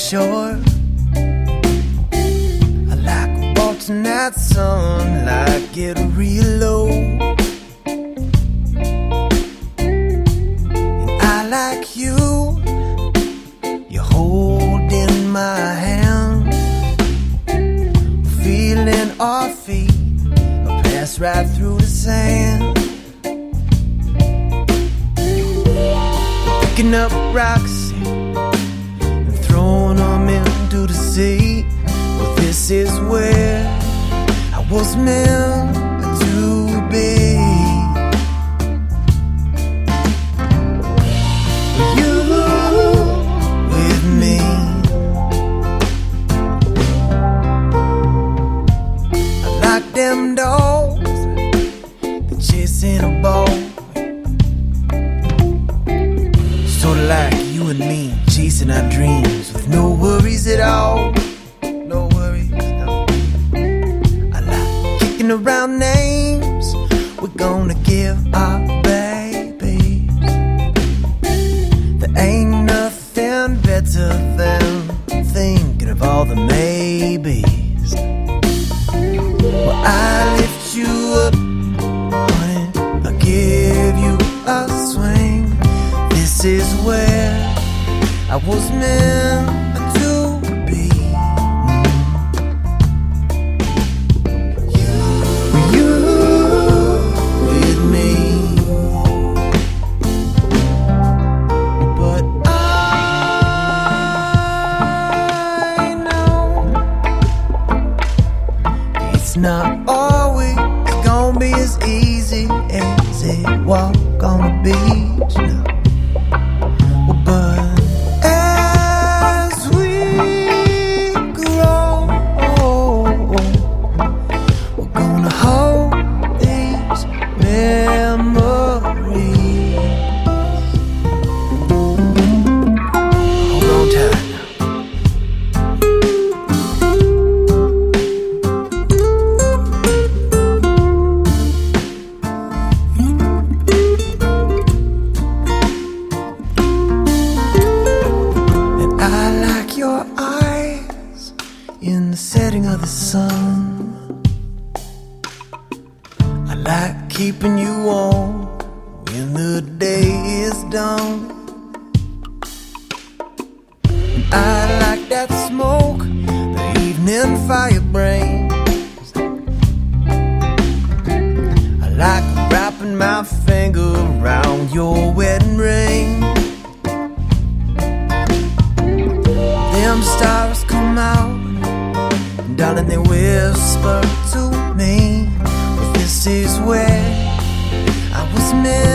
shore. I like watching that sunlight get real low. And I like you, you're holding my hand, feeling our feet pass right through the sand. Picking up rocks and throwing them into the sea. Well, this is where I was meant to be. You with me, I like them dogs that chasing a ball. Sorta like you and me, chasing our dreams with no worries at all. No worries, no. I like kicking around names we're gonna give our babies. There ain't nothing better than thinking of all the maybes. Well, I lift you up, honey, I give you a swing. This is where I was meant to be. You with me, but I know it's not always gonna be as easy as it walk on the beach now. But as we grow, we're gonna hold these memories. Hold on tight now. Your eyes in the setting of the sun. I like keeping you warm when the day is done. And I like that smoke the evening fire brings. I like wrapping my finger around your wedding ring. Them stars come out, and darling, they whisper to me, but this is where I was meant